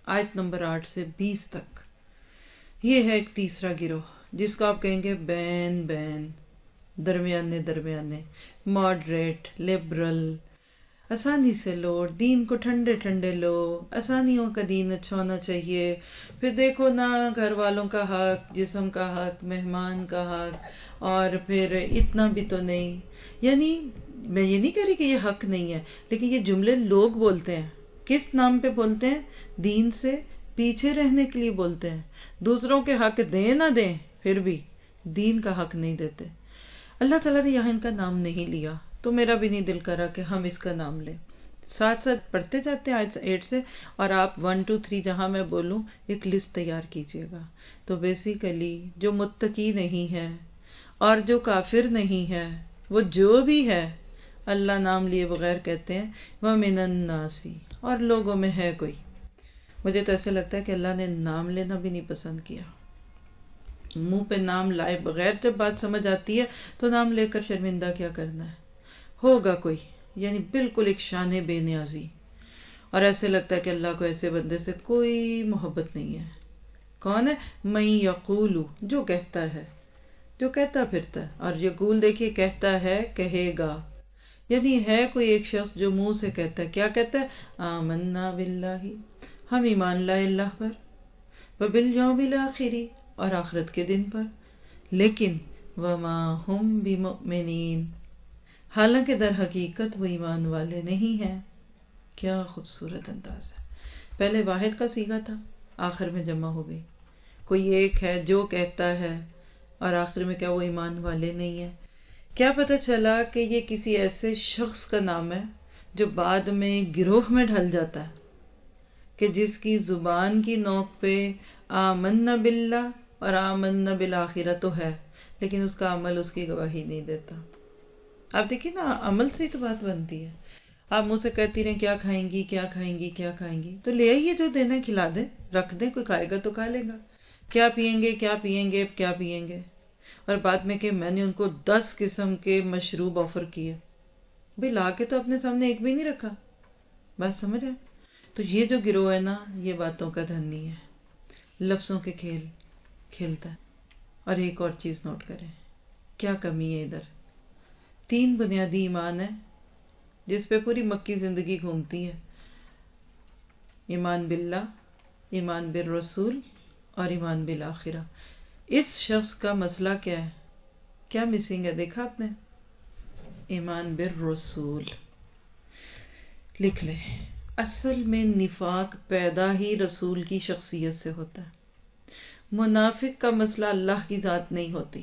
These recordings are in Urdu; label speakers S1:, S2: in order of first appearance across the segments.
S1: آیت نمبر 8 سے 20 تک. یہ ہے ایک تیسرا گروہ جس کو آپ کہیں گے بین بین، درمیانے درمیانے، ماڈریٹ، لبرل، آسانی سے لو، دین کو ٹھنڈے ٹھنڈے لو، آسانیوں کا دین اچھا ہونا چاہیے، پھر دیکھو نا گھر والوں کا حق، جسم کا حق، مہمان کا حق، اور پھر اتنا بھی تو نہیں. یعنی میں یہ نہیں کہہ رہی کہ یہ حق نہیں ہے، لیکن یہ جملے لوگ بولتے ہیں. کس نام پہ بولتے ہیں؟ دین سے پیچھے رہنے کے لیے بولتے ہیں. دوسروں کے حق دیں نہ دیں پھر بھی دین کا حق نہیں دیتے. اللہ تعالیٰ نے یہاں ان کا نام نہیں لیا، تو میرا بھی نہیں دل کرا کہ ہم اس کا نام لیں. ساتھ ساتھ پڑھتے جاتے ہیں آیت 8 سے، اور آپ 1 2 3 جہاں میں بولوں ایک لسٹ تیار کیجئے گا. تو بیسیکلی جو متقی نہیں ہے اور جو کافر نہیں ہے، وہ جو بھی ہے اللہ نام لیے بغیر کہتے ہیں وَمِنَ النَّاسِ، اور لوگوں میں ہے کوئی. مجھے تو ایسے لگتا ہے کہ اللہ نے نام لینا بھی نہیں پسند کیا. منہ پہ نام لائے بغیر جب بات سمجھ آتی ہے تو نام لے کر شرمندہ کیا کرنا ہے. ہوگا کوئی، یعنی بالکل ایک شان بے نیازی، اور ایسے لگتا ہے کہ اللہ کو ایسے بندے سے کوئی محبت نہیں ہے. کون ہے؟ مَن یقول، جو کہتا ہے، جو کہتا پھرتا ہے. اور یقول دیکھیے کہتا ہے، کہے گا، یعنی ہے کوئی ایک شخص جو منہ سے کہتا ہے. کیا کہتا ہے؟ آمنا باللہ، ہم ایمان لائے اللہ پر، وبالیوم الآخر، اور آخرت کے دن پر، لیکن وما ہم بمؤمنین، حالانکہ در حقیقت وہ ایمان والے نہیں ہیں. کیا خوبصورت انداز ہے. پہلے واحد کا صیغہ تھا، آخر میں جمع ہو گئی. کوئی ایک ہے جو کہتا ہے، اور آخر میں کیا وہ ایمان والے نہیں ہیں. کیا پتہ چلا کہ یہ کسی ایسے شخص کا نام ہے جو بعد میں گروہ میں ڈھل جاتا ہے، کہ جس کی زبان کی نوک پہ آمنا باللہ اور آمنا بالآخرہ تو ہے، لیکن اس کا عمل اس کی گواہی نہیں دیتا. آپ دیکھیں نا، عمل سے ہی تو بات بنتی ہے. آپ منہ سے کہتی رہیں کیا کھائیں گی، کیا کھائیں گی، کیا کھائیں گی، تو لے آئیے جو دینا ہے کھلا دیں، رکھ دیں، کوئی کھائے گا تو کھا لے گا. کیا پئیں گے، کیا پئیں گے، کیا پئیں گے، اور بعد میں کہ میں نے ان کو 10 قسم کے مشروب آفر کیے. بھئی لا کے تو اپنے سامنے ایک بھی نہیں رکھا. بات سمجھ ہے؟ تو یہ جو گروہ ہے نا، یہ باتوں کا دھنی ہے، لفظوں کے کھیل کھیلتا ہے. اور ایک اور چیز نوٹ کریں، کیا کمی ہے ادھر. 3 بنیادی ایمان ہے جس پہ پوری مکی زندگی گھومتی ہے: ایمان باللہ، ایمان بالرسول، اور ایمان بالآخرہ. اس شخص کا مسئلہ کیا ہے؟ کیا مسنگ ہے؟ دیکھا آپ نے؟ ایمان بالرسول. لکھ لیں، اصل میں نفاق پیدا ہی رسول کی شخصیت سے ہوتا ہے. منافق کا مسئلہ اللہ کی ذات نہیں ہوتی،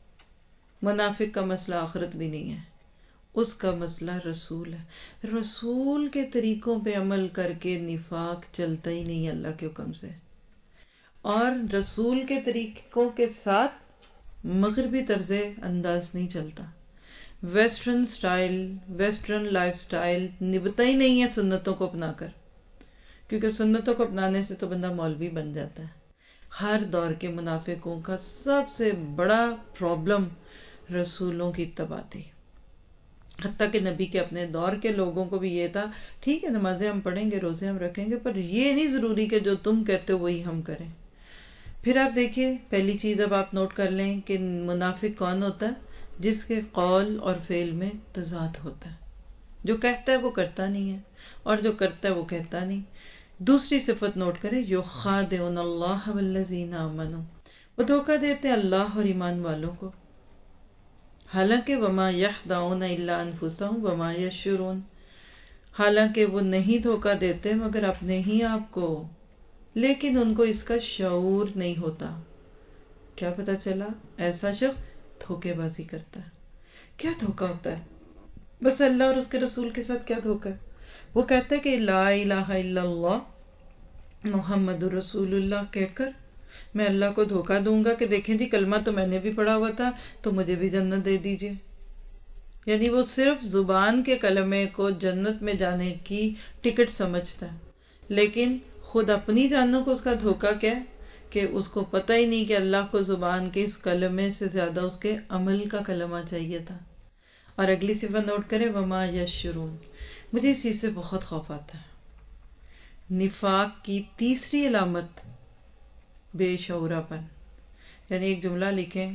S1: منافق کا مسئلہ آخرت بھی نہیں ہے، اس کا مسئلہ رسول ہے. رسول کے طریقوں پہ عمل کر کے نفاق چلتا ہی نہیں اللہ کے حکم سے. اور رسول کے طریقوں کے ساتھ مغربی طرز انداز نہیں چلتا. Western style, western life style نبھتا ہی نہیں ہے سنتوں کو اپنا کر، کیونکہ سنتوں کو اپنانے سے تو بندہ مولوی بن جاتا ہے. ہر دور کے منافقوں کا سب سے بڑا پرابلم رسولوں کی اتباع تھی. حتیٰ کہ نبی کے اپنے دور کے لوگوں کو بھی یہ تھا، ٹھیک ہے نمازیں ہم پڑھیں گے، روزے ہم رکھیں گے، پر یہ نہیں ضروری کہ جو تم کہتے ہو وہی ہم کریں. پھر آپ دیکھیے، پہلی چیز اب آپ نوٹ کر لیں کہ منافق کون ہوتا ہے؟ جس کے قول اور فعل میں تضاد ہوتا ہے. جو کہتا ہے وہ کرتا نہیں ہے، اور جو کرتا ہے وہ کہتا نہیں. دوسری صفت نوٹ کریں، یخادعون اللہ والذین آمنوا، وہ دھوکہ دیتے ہیں اللہ اور ایمان والوں کو. حالانکہ وما یخدعون الا انفسهم وما یشعرون، حالانکہ وہ نہیں دھوکہ دیتے مگر اپنے ہی آپ کو، لیکن ان کو اس کا شعور نہیں ہوتا. کیا پتا چلا؟ ایسا شخص دھوکے بازی کرتا ہے. کیا دھوکہ ہوتا ہے؟ بس اللہ اور اس کے رسول کے ساتھ کیا دھوکہ ہے؟ وہ کہتا ہے کہ لا الہ الا اللہ محمد رسول اللہ کہہ کر میں اللہ کو دھوکہ دوں گا کہ دیکھیں جی کلمہ تو میں نے بھی پڑھا ہوا تھا تو مجھے بھی جنت دے دیجئے. یعنی وہ صرف زبان کے کلمے کو جنت میں جانے کی ٹکٹ سمجھتا ہے، لیکن خود اپنی جانوں کو اس کا دھوکہ کیا ہے کہ اس کو پتہ ہی نہیں کہ اللہ کو زبان کے اس کلمے سے زیادہ اس کے عمل کا کلمہ چاہیے تھا. اور اگلی صفت نوٹ کریں، وما یشعرون. مجھے اس چیز سے بہت خوف آتا ہے نفاق کی تیسری علامت بے شعورا پن. یعنی ایک جملہ لکھیں،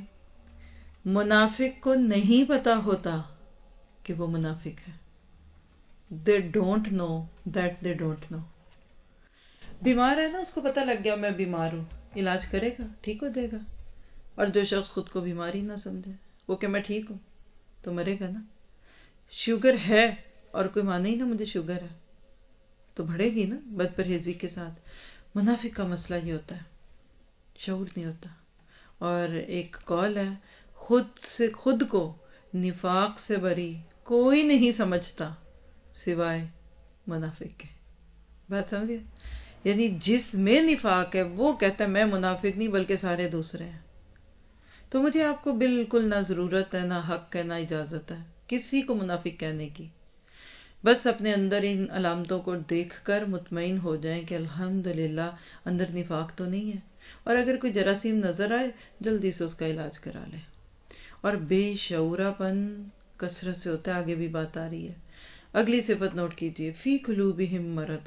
S1: منافق کو نہیں پتا ہوتا کہ وہ منافق ہے. they don't know that they don't know. بیمار ہے نا، اس کو پتا لگ گیا میں بیمار ہوں، علاج کرے گا، ٹھیک ہو جائے گا. اور جو شخص خود کو بیماری نہ سمجھے، وہ کہ میں ٹھیک ہوں، تو مرے گا نا. شوگر ہے اور کوئی مانے ہی نا مجھے شوگر ہے، تو بڑھے گی نا بد پرہیزی کے ساتھ. منافق کا مسئلہ یہ ہوتا ہے، شعور نہیں ہوتا. اور ایک قول ہے، خود کو نفاق سے بری کوئی نہیں سمجھتا سوائے منافق کے. بات سمجھے؟ یعنی جس میں نفاق ہے وہ کہتا ہے میں منافق نہیں بلکہ سارے دوسرے ہیں. تو مجھے آپ کو بالکل نہ ضرورت ہے، نہ حق ہے، نہ اجازت ہے کسی کو منافق کہنے کی. بس اپنے اندر ان علامتوں کو دیکھ کر مطمئن ہو جائیں کہ الحمدللہ اندر نفاق تو نہیں ہے. اور اگر کوئی جراثیم نظر آئے جلدی سے اس کا علاج کرا لے. اور بے شعورا پن کثرت سے ہوتا ہے، آگے بھی بات آ رہی ہے. اگلی صفت نوٹ کیجئے، فی قلوبہم مرض،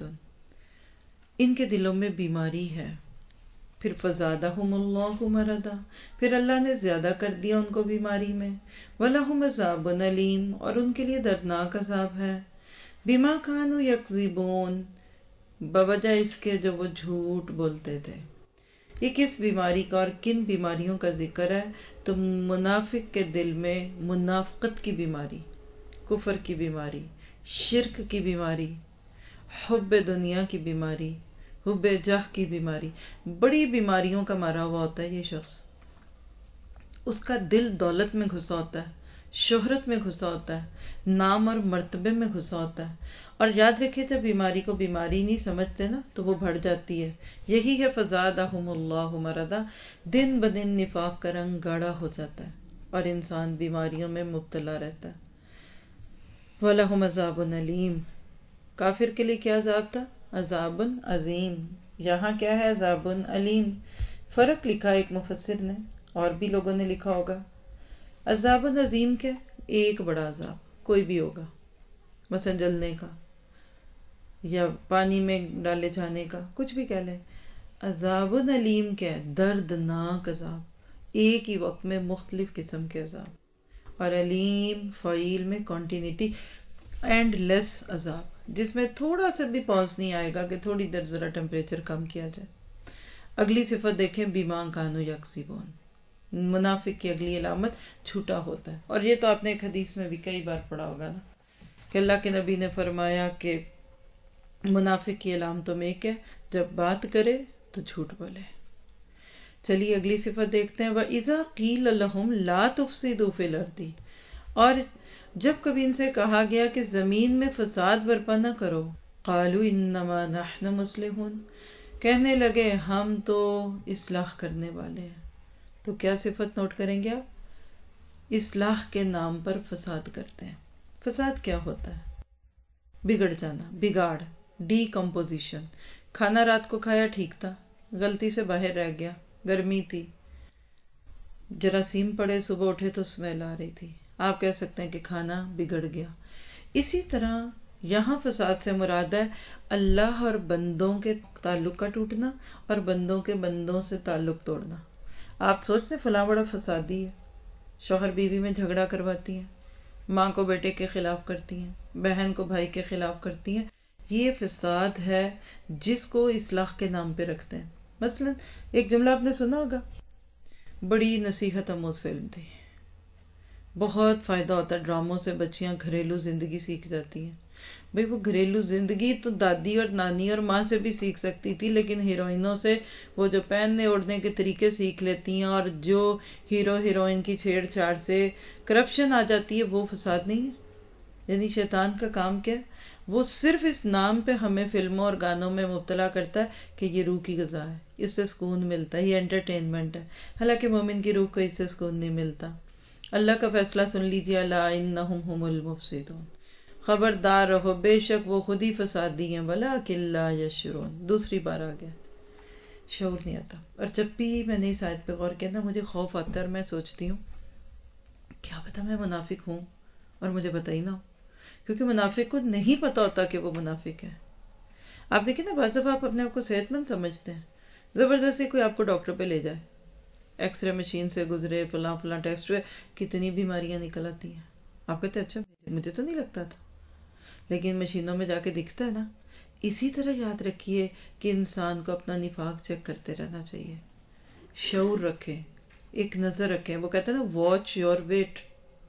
S1: ان کے دلوں میں بیماری ہے. پھر فزادہم اللہ مرضا، پھر اللہ نے زیادہ کر دیا ان کو بیماری میں. ولہم عذاب علیم، اور ان کے لیے دردناک عذاب ہے. بما کانوا یکذبون، بوجہ اس کے جو وہ جھوٹ بولتے تھے. یہ کس بیماری کا اور کن بیماریوں کا ذکر ہے؟ تو منافق کے دل میں منافقت کی بیماری، کفر کی بیماری، شرک کی بیماری، حب دنیا کی بیماری، حب جاہ کی بیماری، بڑی بیماریوں کا مارا ہوا ہوتا ہے یہ شخص. اس کا دل دولت میں گھسا ہوتا ہے، شہرت میں گھسا ہوتا ہے، نام اور مرتبے میں گھسا ہوتا ہے. اور یاد رکھیے جب بیماری کو بیماری نہیں سمجھتے نا تو وہ بڑھ جاتی ہے. یہی ہے فزادہم اللہ مرضا، دن بدن نفاق کا رنگ گاڑھا ہو جاتا ہے اور انسان بیماریوں میں مبتلا رہتا ہے. وَلَهُمْ عَذَابٌ عَلِيمٌ، کافر کے لیے کیا عذاب تھا؟ عذاب عظیم. یہاں کیا ہے؟ عذاب علیم. فرق لکھا ایک مفسر نے، اور بھی لوگوں نے لکھا ہوگا. عذاب عظیم کیا؟ ایک بڑا عذاب کوئی بھی ہوگا، مثلا جلنے کا یا پانی میں ڈالے جانے کا، کچھ بھی کہہ لیں. عذاب علیم کیا ہے؟ دردناک عذاب، ایک ہی وقت میں مختلف قسم کے عذاب. اور علیم فعیل میں کنٹینیوٹی، اینڈ لیس عذاب، جس میں تھوڑا سا بھی پاز نہیں آئے گا کہ تھوڑی دیر ذرا ٹیمپریچر کم کیا جائے. اگلی صفت دیکھیں، بیما کانوا یکسبون، منافق کی اگلی علامت جھوٹا ہوتا ہے. اور یہ تو آپ نے ایک حدیث میں بھی کئی بار پڑھا ہوگا نا، کہ اللہ کے نبی نے فرمایا کہ منافق کی علامتوں میں ایک ہے جب بات کرے تو جھوٹ بولے. چلیے اگلی صفت دیکھتے ہیں، وَإِذَا قِيلَ لَهُمْ لَا تُفْسِدُوا فِي الْأَرْضِ، اور جب کبھی ان سے کہا گیا کہ زمین میں فساد برپا نہ کرو، قَالُوا إِنَّمَا نَحْنُ مُصْلِحُونَ، کہنے لگے ہم تو اصلاح کرنے والے ہیں. تو کیا صفت نوٹ کریں گے آپ؟ اصلاح کے نام پر فساد کرتے ہیں. فساد کیا ہوتا ہے؟ بگڑ جانا، بگاڑ، ڈی کمپوزیشن. کھانا رات کو کھایا ٹھیک تھا، غلطی سے باہر رہ گیا، گرمی تھی، جراثیم پڑے، صبح اٹھے تو اسمیل آ رہی تھی، آپ کہہ سکتے ہیں کہ کھانا بگڑ گیا. اسی طرح یہاں فساد سے مراد ہے اللہ اور بندوں کے تعلق کا ٹوٹنا اور بندوں کے بندوں سے تعلق توڑنا. آپ سوچتے ہیں فلاں بڑا فسادی ہے، شوہر بیوی میں جھگڑا کرواتی ہیں، ماں کو بیٹے کے خلاف کرتی ہیں، بہن کو بھائی کے خلاف کرتی ہیں. یہ فساد ہے جس کو اصلاح کے نام پہ رکھتے ہیں. مثلا ایک جملہ آپ نے سنا ہوگا، بڑی نصیحت آموز فلم تھی، بہت فائدہ ہوتا ہے ڈراموں سے، بچیاں گھریلو زندگی سیکھ جاتی ہیں. بھئی وہ گھریلو زندگی تو دادی اور نانی اور ماں سے بھی سیکھ سکتی تھی، لیکن ہیروئنوں سے وہ جو پہننے اوڑھنے کے طریقے سیکھ لیتی ہیں اور جو ہیرو ہیروئن کی چھیڑ چھاڑ سے کرپشن آ جاتی ہے، وہ فساد نہیں ہے. یعنی شیطان کا کام کیا ہے؟ وہ صرف اس نام پہ ہمیں فلموں اور گانوں میں مبتلا کرتا ہے کہ یہ روح کی غذا ہے، اس سے سکون ملتا ہے، یہ انٹرٹینمنٹ ہے. حالانکہ مومن کی روح کو اس سے سکون نہیں ملتا. اللہ کا فیصلہ سن لیجیے، الا انہم هم المفسدون، خبردار رہو بے شک وہ خود ہی فسادی ہیں، ولکن لا یشعرون. دوسری بار آ گیا، شعور نہیں آتا. اور جب بھی میں نے اس آیت پہ غور کیا نا مجھے خوف آتا ہے اور میں سوچتی ہوں کیا پتا میں منافق ہوں اور مجھے پتہ ہی نہ ہو، کیونکہ منافق کو نہیں پتا ہوتا کہ وہ منافق ہے. آپ دیکھیں نا بعض دفعہ آپ اپنے آپ کو صحت مند سمجھتے ہیں، زبردستی کوئی آپ کو ڈاکٹر پہ لے جائے، ایکس رے مشین سے گزرے، فلاں فلاں ٹیسٹ ہوئے، کتنی بیماریاں نکل آتی ہیں، آپ کہتے ہیں اچھا مجھے تو نہیں لگتا تھا، لیکن مشینوں میں جا کے دکھتا ہے نا۔ اسی طرح یاد رکھیے کہ انسان کو اپنا نفاق چیک کرتے رہنا چاہیے، شعور رکھیں، ایک نظر رکھیں، وہ کہتے ہیں نا watch your weight,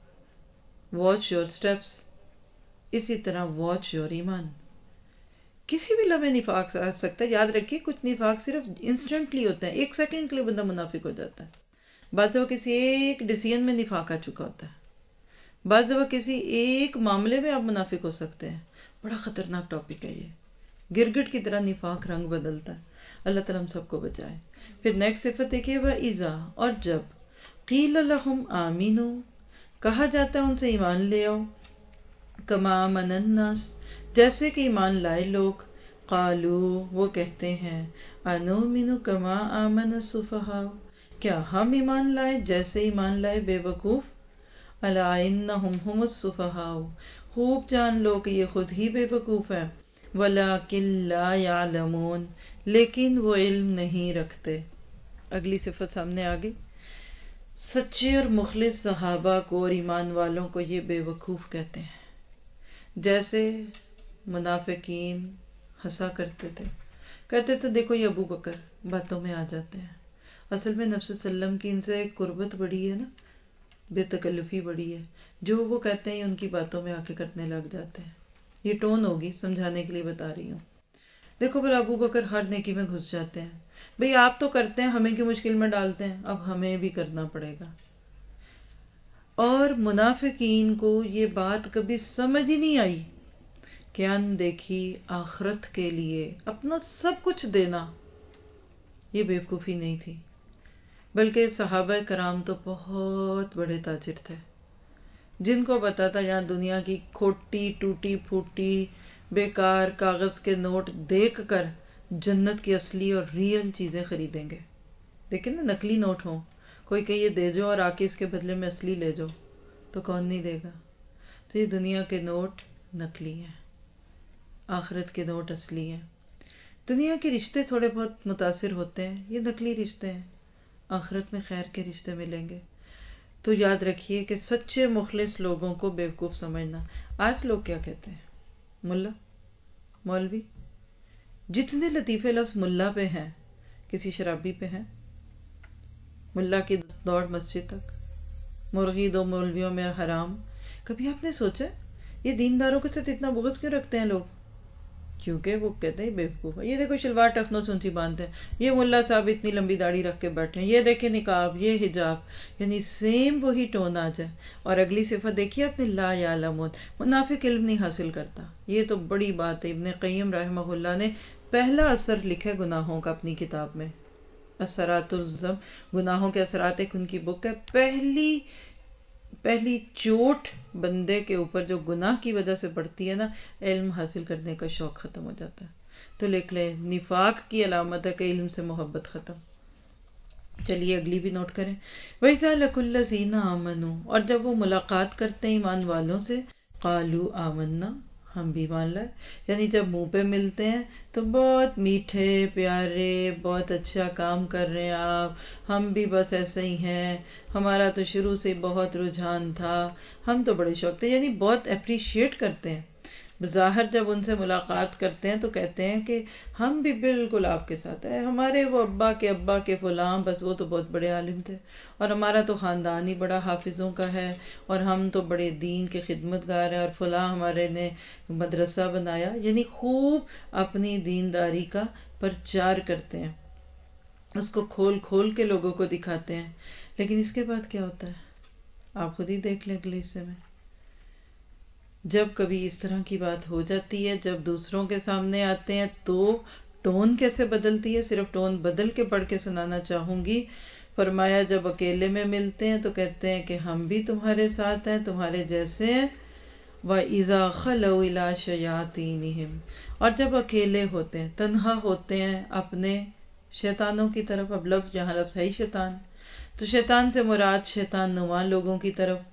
S1: watch your steps, اسی طرح واچ یور ایمان۔ کسی بھی لمحے نفاق آ سکتا ہے، یاد رکھیے کچھ نفاق صرف انسٹنٹلی ہوتا ہے، 1 سیکنڈ کے لیے بندہ منافق ہو جاتا ہے، بعض دفعہ کسی ایک ڈیسیژن میں نفاق آ چکا ہوتا ہے، بعض دفعہ کسی ایک معاملے میں آپ منافق ہو سکتے ہیں۔ بڑا خطرناک ٹاپک ہے یہ، گرگٹ کی طرح نفاق رنگ بدلتا ہے، اللہ تعالیٰ ہم سب کو بچائے۔ پھر نیکسٹ صفت دیکھیے، وَإِذَا، اور جب، قِيلَ لَهُمْ آمِنُوا، کہا جاتا ہے ان سے ایمان لے آؤ، کما آمن الناس، جیسے کہ ایمان لائے لوگ، قالو، وہ کہتے ہیں، انؤمن کما آمن السفہاء، کیا ہم ایمان لائے جیسے ایمان لائے بے وقوف، الا انہم هم السفہاء، خوب جان لو کہ یہ خود ہی بے وقوف ہیں، ولکن لا یعلمون، لیکن وہ علم نہیں رکھتے۔ اگلی صفت سامنے آ گئی، سچے اور مخلص صحابہ کو اور ایمان والوں کو یہ بے وقوف کہتے ہیں، جیسے منافقین ہنسا کرتے تھے، کہتے تھے دیکھو یہ ابو بکر باتوں میں آ جاتے ہیں، اصل میں نبی صلی اللہ علیہ وسلم کی ان سے قربت بڑی ہے نا، بے تکلفی بڑی ہے، جو وہ کہتے ہیں ان کی باتوں میں آ کے کرنے لگ جاتے ہیں۔ یہ ٹون ہوگی، سمجھانے کے لیے بتا رہی ہوں۔ دیکھو بھلا ابو بکر ہر نیکی میں گھس جاتے ہیں، بھئی آپ تو کرتے ہیں، ہمیں کیوں مشکل میں ڈالتے ہیں، اب ہمیں بھی کرنا پڑے گا۔ اور منافقین کو یہ بات کبھی سمجھ ہی نہیں آئی کہ دیکھی آخرت کے لیے اپنا سب کچھ دینا یہ بیوقوفی نہیں تھی، بلکہ صحابہ کرام تو بہت بڑے تاجر تھے، جن کو پتا تھا یہاں دنیا کی کھوٹی ٹوٹی پھوٹی بیکار کاغذ کے نوٹ دیکھ کر جنت کی اصلی اور ریئل چیزیں خریدیں گے۔ لیکن نا نکلی نوٹ ہوں، کوئی کہ یہ دے جاؤ اور آ کے اس کے بدلے میں اصلی لے جاؤ، تو کون نہیں دے گا؟ تو یہ دنیا کے نوٹ نکلی ہیں، آخرت کے نوٹ اصلی ہیں۔ دنیا کے رشتے تھوڑے بہت متاثر ہوتے ہیں، یہ نکلی رشتے ہیں، آخرت میں خیر کے رشتے ملیں گے۔ تو یاد رکھیے کہ سچے مخلص لوگوں کو بیوقوف سمجھنا۔ آج لوگ کیا کہتے ہیں؟ ملا، مولوی، جتنے لطیفے لفظ ملا پہ ہیں کسی شرابی پہ ہیں؟ ملا کی دوڑ مسجد تک، مرغی دو مولویوں میں حرام۔ کبھی آپ نے سوچا یہ دینداروں کے ساتھ اتنا بغض کیوں رکھتے ہیں لوگ؟ کیونکہ وہ کہتے ہیں بیوقوف ہے، یہ دیکھو شلوار ٹخنوں سے اونچی باندھتے ہیں، یہ ملا صاحب اتنی لمبی داڑھی رکھ کے بیٹھے ہیں، یہ دیکھیں نقاب، یہ حجاب، یعنی سیم وہی ٹون آ جائے۔ اور اگلی صفت دیکھیے اپنے، لا یعلمون، منافق علم نہیں حاصل کرتا۔ یہ تو بڑی بات ہے، ابن قیم رحمہ اللہ نے پہلا اثر لکھا ہے گناہوں کا اپنی کتاب میں، اثرات الذنب، گناہوں کے اثرات، ایک ان کی بک ہے۔ پہلی چوٹ بندے کے اوپر جو گناہ کی وجہ سے پڑتی ہے نا، علم حاصل کرنے کا شوق ختم ہو جاتا ہے۔ تو لکھ لیں، نفاق کی علامت ہے کہ علم سے محبت ختم۔ چلیے اگلی بھی نوٹ کریں، وَإِذَا لَقُوا الَّذِينَ آمَنُوا، اور جب وہ ملاقات کرتے ہیں ایمان والوں سے، قَالُوا آمَنَّا، ہم بھی مان لائے، یعنی جب منہ پہ ملتے ہیں تو بہت میٹھے پیارے، بہت اچھا کام کر رہے ہیں آپ، ہم بھی بس ایسے ہی ہیں، ہمارا تو شروع سے بہت رجحان تھا، ہم تو بڑے شوق تھے، یعنی بہت اپریشیٹ کرتے ہیں۔ بظاہر جب ان سے ملاقات کرتے ہیں تو کہتے ہیں کہ ہم بھی بالکل آپ کے ساتھ ہیں، ہمارے وہ ابا کے فلاں، بس وہ تو بہت بڑے عالم تھے، اور ہمارا تو خاندان ہی بڑا حافظوں کا ہے، اور ہم تو بڑے دین کے خدمت گار ہیں، اور فلاں ہمارے نے مدرسہ بنایا، یعنی خوب اپنی دینداری کا پرچار کرتے ہیں، اس کو کھول کھول کے لوگوں کو دکھاتے ہیں۔ لیکن اس کے بعد کیا ہوتا ہے آپ خود ہی دیکھ لیں اگلے حصے میں۔ جب کبھی اس طرح کی بات ہو جاتی ہے، جب دوسروں کے سامنے آتے ہیں تو ٹون کیسے بدلتی ہے، صرف ٹون بدل کے پڑھ کے سنانا چاہوں گی۔ فرمایا جب اکیلے میں ملتے ہیں تو کہتے ہیں کہ ہم بھی تمہارے ساتھ ہیں، تمہارے جیسے ہیں۔ وَإِذَا خَلَوْا إِلَىٰ شَيَاطِینِهِمْ، اور جب اکیلے ہوتے ہیں، تنہا ہوتے ہیں اپنے شیطانوں کی طرف، اب لفظ جہاں لفظ ہے ہی شیطان، تو شیطان سے مراد شیطان نما لوگوں کی طرف،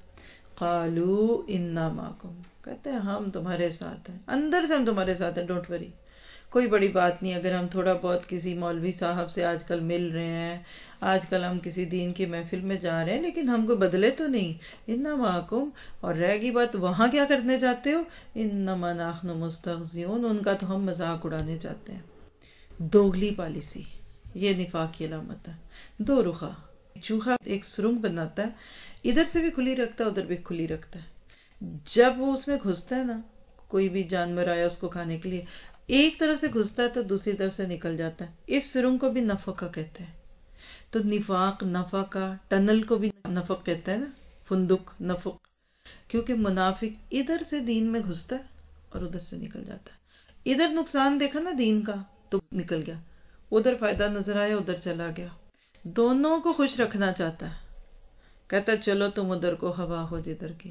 S1: قَالُوا إِنَّا مَعَكُمْ، کہتے ہیں ہم تمہارے ساتھ ہیں، اندر سے ہم تمہارے ساتھ ہیں، ڈونٹ وری، کوئی بڑی بات نہیں اگر ہم تھوڑا بہت کسی مولوی صاحب سے آج کل مل رہے ہیں، آج کل ہم کسی دین کی محفل میں جا رہے ہیں، لیکن ہم کو بدلے تو نہیں. انما معکم. اور رہ گئی بات وہاں کیا کرنے جاتے ہو، انما نحن مستہزئون، ان کا تو ہم مذاق اڑانے جاتے ہیں. دوگلی پالیسی، یہ نفاق کی علامت ہے. دو رخا، چوہا ایک سرنگ بناتا ہے، ادھر سے بھی کھلی رکھتا ہے ادھر بھی کھلی رکھتا ہے. جب وہ اس میں گھستا ہے نا، کوئی بھی جانور آیا اس کو کھانے کے لیے، ایک طرف سے گھستا ہے تو دوسری طرف سے نکل جاتا ہے. اس سرنگ کو بھی نفقہ کہتے ہیں. تو نفاق، نفقہ، ٹنل کو بھی نفق کہتے ہیں نا، فندق، نفق. کیونکہ منافق ادھر سے دین میں گھستا ہے اور ادھر سے نکل جاتا ہے. ادھر نقصان دیکھا نا دین کا تو نکل گیا، ادھر فائدہ نظر آیا ادھر چلا گیا. دونوں کو خوش رکھنا چاہتا ہے، کہتا ہے چلو تم ادھر کو ہوا ہو جدھر کی.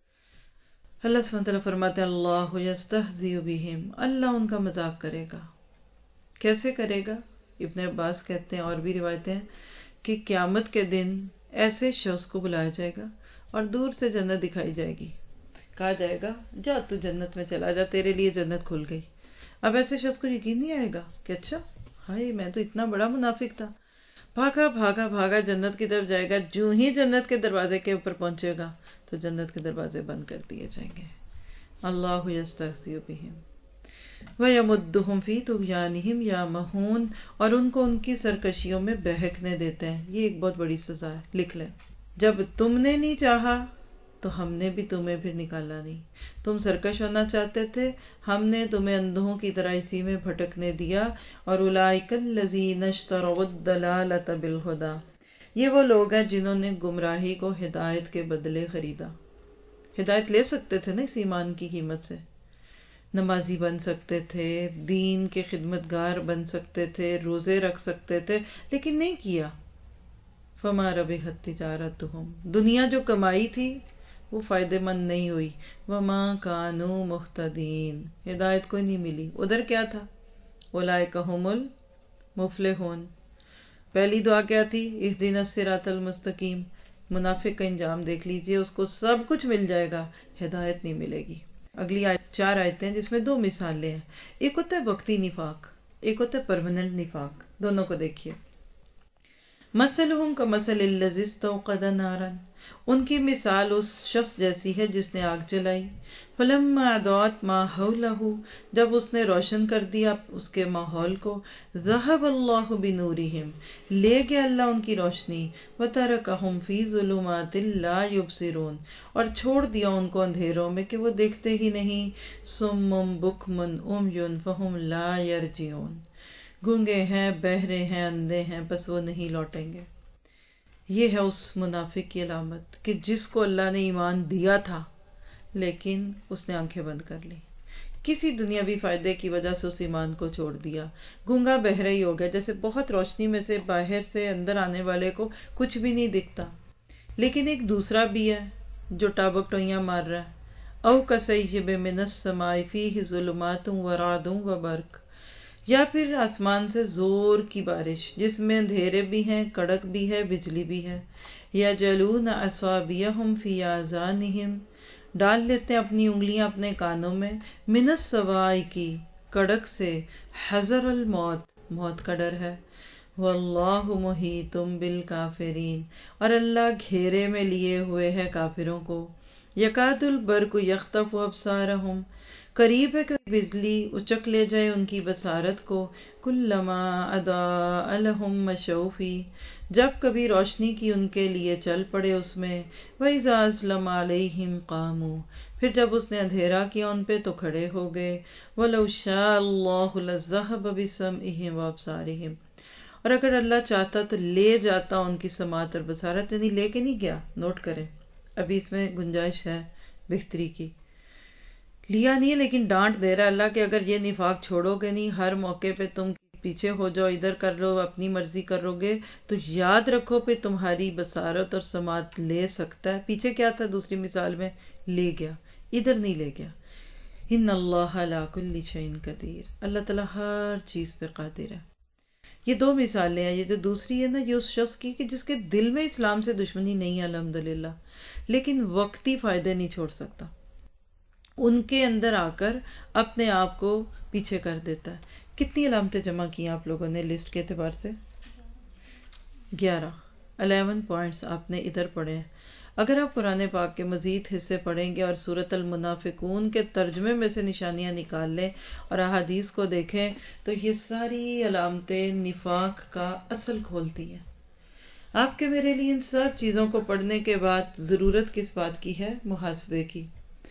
S1: اللہ سبحانہ وتعالیٰ فرماتے ہیں اللہ یستہزئ بہم، اللہ ان کا مذاق کرے گا. کیسے کرے گا؟ ابن عباس کہتے ہیں اور بھی روایتیں ہیں کہ قیامت کے دن ایسے شخص کو بلایا جائے گا اور دور سے جنت دکھائی جائے گی. کہا جائے گا جا تو جنت میں چلا جا، تیرے لیے جنت کھل گئی. اب ایسے شخص کو یقین نہیں آئے گا کہ اچھا ہائے میں تو اتنا بڑا منافق تھا. بھاگا بھاگا بھاگا جنت کی طرف جائے گا. جو ہی جنت کے دروازے کے اوپر پہنچے گا تو جنت کے دروازے بند کر دیے جائیں گے. اللہ یستہزئ بہم وَيَمُدُّهُمْ فِي طُغْيَانِهِمْ يَعْمَهُونَ، اور ان کو ان کی سرکشیوں میں بہکنے دیتے ہیں. یہ ایک بہت بڑی سزا ہے، لکھ لیں. جب تم نے نہیں چاہا تو ہم نے بھی تمہیں پھر نکالا نہیں. تم سرکش ہونا چاہتے تھے، ہم نے تمہیں اندھوں کی طرح اسی میں بھٹکنے دیا. اور اولئک الذین اشتروا الضلالۃ بالہدی، یہ وہ لوگ ہیں جنہوں نے گمراہی کو ہدایت کے بدلے خریدا. ہدایت لے سکتے تھے نا اس ایمان کی قیمت سے، نمازی بن سکتے تھے، دین کے خدمتگار بن سکتے تھے، روزے رکھ سکتے تھے، لیکن نہیں کیا. فما ربحت تجارتہم، دنیا جو کمائی تھی وہ فائدے مند نہیں ہوئی. وما کانوا مہتدین، ہدایت کوئی نہیں ملی. ادھر کیا تھا، اولئک ھم المفلحون. پہلی دعا کیا تھی، اہدنا الصراط المستقیم. منافق کا انجام دیکھ لیجئے، اس کو سب کچھ مل جائے گا، ہدایت نہیں ملے گی. اگلی چار آیتیں ہیں جس میں دو مثالیں ہیں. ایک ہوتا ہے وقتی نفاق، ایک ہوتا ہے پرماننٹ نفاق. دونوں کو دیکھیے. مثلہم کمثل الذی استوقد نارا، ان کی مثال اس شخص جیسی ہے جس نے آگ جلائی. فلما اضاءت ما حولہ، جب اس نے روشن کر دیا اس کے ماحول کو. ذہب اللہ بنورہم، لے گیا اللہ ان کی روشنی. وترکہم فی ظلمات لا یبصرون، اور چھوڑ دیا ان کو اندھیروں میں کہ وہ دیکھتے ہی نہیں. صم بکم عمی فہم لا یرجعون، گونگے ہیں، بہرے ہیں، اندھے ہیں، بس وہ نہیں لوٹیں گے. یہ ہے اس منافق کی علامت کہ جس کو اللہ نے ایمان دیا تھا لیکن اس نے آنکھیں بند کر لی، کسی دنیاوی فائدے کی وجہ سے اس ایمان کو چھوڑ دیا. گونگا بہرا ہی ہو گیا، جیسے بہت روشنی میں سے باہر سے اندر آنے والے کو کچھ بھی نہیں دکھتا. لیکن ایک دوسرا بھی ہے جو ٹابک ٹوئیاں مار رہا ہے. او کصیب من السماء فیہ ظلمات ورعد وبرق، یا پھر آسمان سے زور کی بارش جس میں اندھیرے بھی ہیں، کڑک بھی ہے، بجلی بھی ہے. یجعلون اصابعہم فی آذانہم، ڈال لیتے ہیں اپنی انگلیاں اپنے کانوں میں. من الصواعق کی، کڑک سے. حذر الموت، موت کا ڈر ہے. واللہ محیط بالکافرین، اور اللہ گھیرے میں لیے ہوئے ہے کافروں کو. یکاد البرق یخطف ابصارہم، قریب ہے کہ بجلی اچک لے جائے ان کی بصارت کو. کلما اضاء لہم مشوا فیہ، جب کبھی روشنی کی ان کے لیے چل پڑے اس میں. وَإِذَا أَظْلَمَ عَلَيْهِمْ قَامُوا، پھر جب اس نے اندھیرا کیا ان پہ تو کھڑے ہو گئے. وَلَوْ شَاءَ اللَّهُ لَذَّهَبَ بِسَمْعِهِمْ وَأَبْصَارِهِمْ، اور اگر اللہ چاہتا تو لے جاتا ان کی سماعت اور بصارت، یعنی لے کے نہیں گیا. نوٹ کریں، ابھی اس میں گنجائش ہے بہتری کی. لیا نہیں ہے لیکن ڈانٹ دے رہا ہے اللہ کہ اگر یہ نفاق چھوڑو گے نہیں، ہر موقع پہ تم پیچھے ہو جاؤ، ادھر کر لو، اپنی مرضی کرو گے، تو یاد رکھو پہ تمہاری بصارت اور سماعت لے سکتا ہے. پیچھے کیا تھا دوسری مثال میں، لے گیا، ادھر نہیں لے گیا. ان اللہ علی کل شیء قدیر، اللہ تعالیٰ ہر چیز پہ قادر ہے. یہ دو مثالیں ہیں. یہ جو دوسری ہے نا، یہ اس شخص کی کہ جس کے دل میں اسلام سے دشمنی نہیں ہے الحمدللہ، لیکن وقتی فائدے نہیں چھوڑ سکتا. ان کے اندر آ کر اپنے آپ کو پیچھے کر دیتا ہے کتنی علامتیں جمع کی آپ لوگوں نے لسٹ کے اعتبار سے؟ 11 پوائنٹس آپ نے ادھر پڑھے ہیں. اگر آپ قرآن پاک کے مزید حصے پڑھیں گے اور سورۃ المنافقون کے ترجمے میں سے نشانیاں نکال لیں اور احادیث کو دیکھیں تو یہ ساری علامتیں نفاق کا اصل کھولتی ہیں. آپ کے میرے لیے ان سب چیزوں کو پڑھنے کے بعد ضرورت کس بات کی ہے؟ محاسبے کی.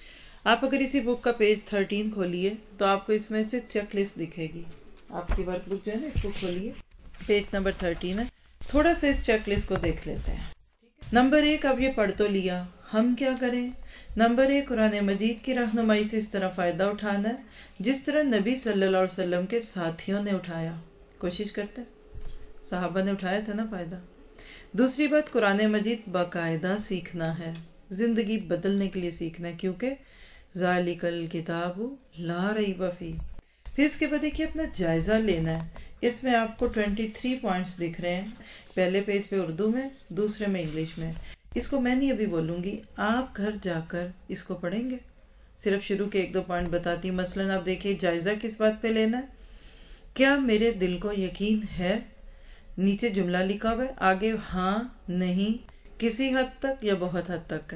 S1: آپ اگر اسی بک کا پیج 13 کھولیے تو آپ کو اس میں سے چیک لسٹ دکھے گی. آپ کی ورک بک جو ہے نا اس کو کھولیے، پیج نمبر 13 ہے. تھوڑا سا اس چیک لسٹ کو دیکھ لیتے ہیں. نمبر 1 اب یہ پڑھ تو لیا، ہم کیا کریں؟ نمبر 1 قرآن مجید کی رہنمائی سے اس طرح فائدہ اٹھانا ہے جس طرح نبی صلی اللہ علیہ وسلم کے ساتھیوں نے اٹھایا. کوشش کرتے ہیں، صحابہ نے اٹھایا تھا نا فائدہ. دوسری بات، قرآن مجید باقاعدہ سیکھنا ہے، زندگی بدلنے کے لیے سیکھنا ہے، کیونکہ ذالک الکتاب لا ریب فیہ. پھر اس کے بعد دیکھیے اپنا جائزہ لینا ہے. اس میں آپ کو 23 پوائنٹس دکھ رہے ہیں، پہلے پیج پہ اردو میں، دوسرے میں انگلش میں. اس کو میں نہیں ابھی بولوں گی، آپ گھر جا کر اس کو پڑھیں گے. صرف شروع کے 1-2 پوائنٹ بتاتی ہوں. مثلا آپ دیکھیے جائزہ کس بات پہ لینا ہے؟ کیا میرے دل کو یقین ہے؟ نیچے جملہ لکھا ہوا ہے، آگے ہاں نہیں، کسی حد تک یا بہت حد تک ہے.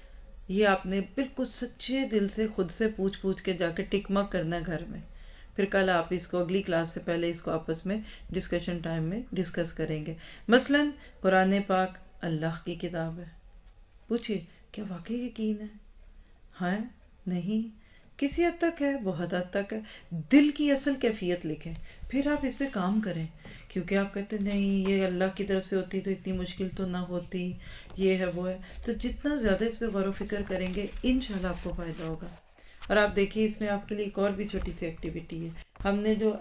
S1: یہ آپ نے بالکل سچے دل سے خود سے پوچھ کے جا کے ٹک مارک کرنا ہے گھر میں. پھر کل آپ اس کو اگلی کلاس سے پہلے اس کو آپس میں ڈسکشن ٹائم میں ڈسکس کریں گے. مثلا قرآن پاک اللہ کی کتاب ہے. پوچھئے کیا واقعی یقین ہے؟ ہاں، نہیں، کسی حد تک ہے، بہت حد تک ہے. دل کی اصل کیفیت لکھیں، پھر آپ اس پہ کام کریں. کیونکہ آپ کہتے ہیں نہیں یہ اللہ کی طرف سے ہوتی تو اتنی مشکل تو نہ ہوتی، یہ ہے وہ ہے. تو جتنا زیادہ اس پہ غور و فکر کریں گے انشاءاللہ آپ کو فائدہ ہوگا. اور آپ دیکھیے اس میں آپ کے لیے ایک اور بھی چھوٹی سی ایکٹیویٹی ہے. ہم نے جو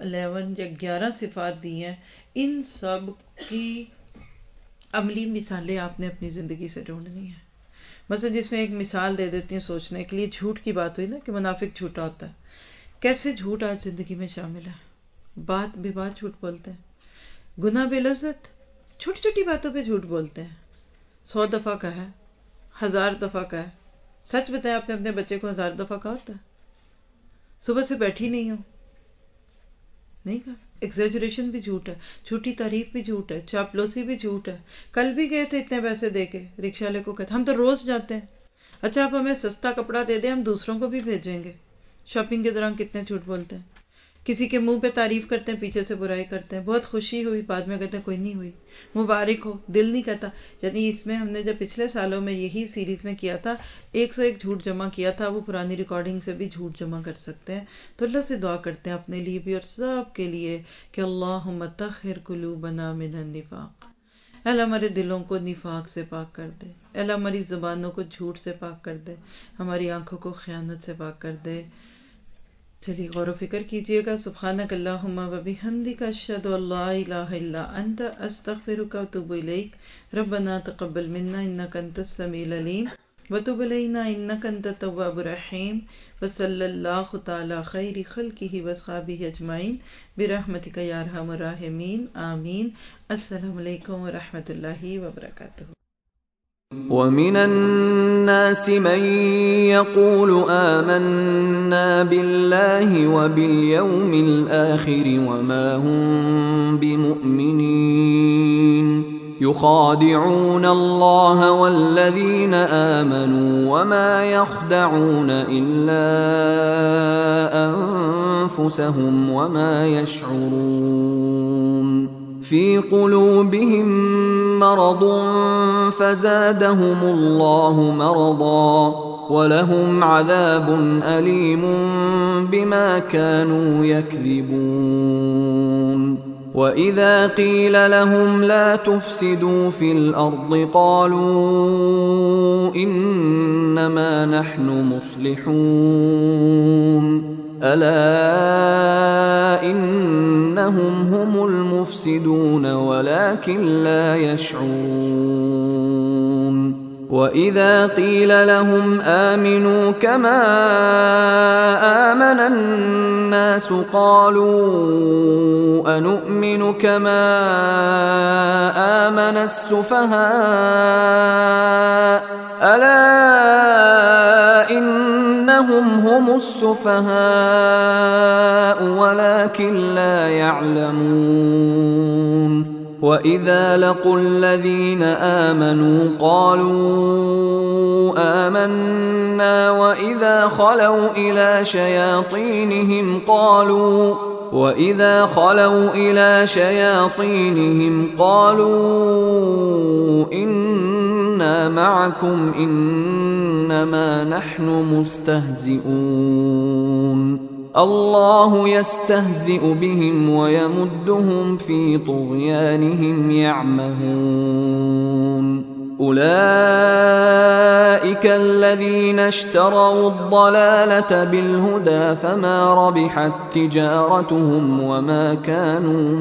S1: 11 صفات دی ہیں ان سب کی عملی مثالیں آپ نے اپنی زندگی سے ڈھونڈنی ہے. مثلا جس میں ایک مثال دے دیتی ہوں سوچنے کے لیے. جھوٹ کی بات ہوئی نا کہ منافق جھوٹا ہوتا ہے. کیسے جھوٹ آج زندگی میں شامل ہے؟ بات بے بات جھوٹ بولتے ہیں، گناہ بے لذت، چھوٹی چھوٹی باتوں پہ جھوٹ بولتے ہیں. 100 دفعہ کہا ہے، 1000 دفعہ کہا ہے. سچ بتائیں آپ نے اپنے بچے کو 1000 دفعہ کہا ہوتا ہے؟ صبح سے بیٹھی نہیں ہوں، نہیں کہا. ایگزیجریشن بھی جھوٹ ہے، جھوٹی تعریف بھی جھوٹ ہے، چاپلوسی بھی جھوٹ ہے. کل بھی گئے تھے اتنے پیسے دے کے، رکشا والے کو کہتے ہم تو روز جاتے ہیں. اچھا آپ ہمیں سستا کپڑا دے دیں ہم دوسروں کو بھی بھیجیں گے. شاپنگ کے دوران کتنے جھوٹ بولتے ہیں. کسی کے منہ پہ تعریف کرتے ہیں، پیچھے سے برائی کرتے ہیں. بہت خوشی ہوئی، بعد میں کہتے ہیں کوئی نہیں ہوئی، مبارک ہو، دل نہیں کہتا. یعنی اس میں ہم نے جب پچھلے سالوں میں یہی سیریز میں کیا تھا 101 جھوٹ جمع کیا تھا. وہ پرانی ریکارڈنگ سے بھی جھوٹ جمع کر سکتے ہیں. تو اللہ سے دعا کرتے ہیں اپنے لیے بھی اور سب کے لیے کہ اللہم طہر قلوبنا من النفاق. اللہ ہمارے دلوں کو نفاق سے پاک کر دے. اللہ ہماری زبانوں کو جھوٹ سے پاک کر دے. ہماری آنکھوں کو خیانت سے پاک کر دے. چلیے غور و فکر کیجئے گا. سبحانک اللہم و بحمدک اشہد ان لا الہ الا انت استغفرک و اتوب الیک. ربنا تقبل منا انک انت السمیع العلیم وتب علینا انک انت التواب الرحیم. وصلی اللہ تعالی خیر خلقہ واصحابہ اجمعین برحمتک یا ارحم الراحمین. آمین. السلام علیکم ورحمۃ اللہ وبرکاتہ.
S2: وَمِنَ النَّاسِ مَن يَقُولُ آمَنَّا بِاللَّهِ وَبِالْيَوْمِ الْآخِرِ وَمَا هُم بِمُؤْمِنِينَ. يُخَادِعُونَ اللَّهَ وَالَّذِينَ آمَنُوا وَمَا يَخْدَعُونَ إِلَّا أَنفُسَهُمْ وَمَا يَشْعُرُونَ. فِي قُلُوبِهِم مَّرَضٌ فَزَادَهُمُ اللَّهُ مَرَضًا وَلَهُمْ عَذَابٌ أَلِيمٌ بِمَا كَانُوا يَكْذِبُونَ. وَإِذَا قِيلَ لَهُمْ لَا تُفْسِدُوا فِي الْأَرْضِ قَالُوا إِنَّمَا نَحْنُ مُصْلِحُونَ. أَلَا إِنَّهُمْ هُمُ الْمُفْسِدُونَ وَلَكِنْ لَا يَشْعُرُونَ. وَإِذَا قِيلَ لَهُمْ آمِنُوا كَمَا آمَنَ النَّاسُ قَالُوا أَنُؤْمِنُ كَمَا آمَنَ السُّفَهَاءُ. أَلَا إِنَّمَا أنهم هم السفهاء ولكن لا يعلمون وإذا لقوا الذين آمنوا قالوا آمنا وإذا خلوا إلى شياطينهم قالوا إنا معكم إنما نحن مستهزئون الله يستهزئ بهم ويمدهم في طغيانهم يعمهون أولئك الذين اشتروا الضلالة بالهدى فما ربحت تجارتهم وما كانوا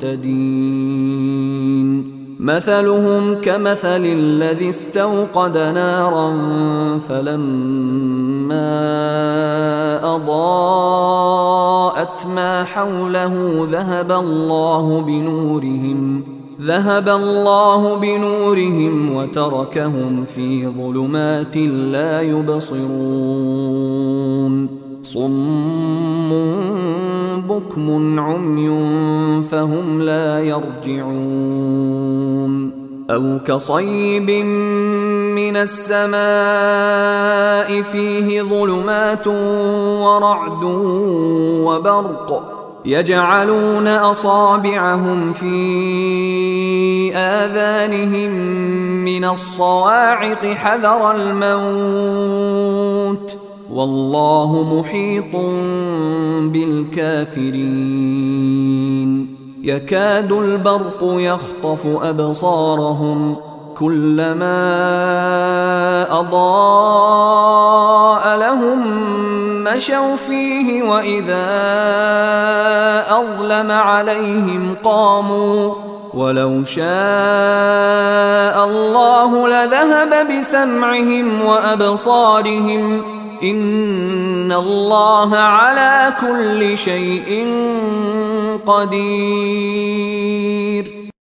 S2: مهتدين مثلهم كمثل الذي استوقد نارا فلما أضاءت ما حوله ذهب الله بنورهم وتركهم في ظلمات لا يبصرون صم بكم عمي فهم لا يرجعون أو كصيب من السماء فيه ظلمات ورعد وبرق يجعلون أصابعهم في آذانهم من الصواعق حذر الموت والله محيط بالكافرين يكاد البرق يخطف أبصارهم كلما أضاء لهم مشوا فيه وإذا أظلم عليهم قاموا ولو شاء الله لذهب بسمعهم وأبصارهم إن الله على كل شيء قدير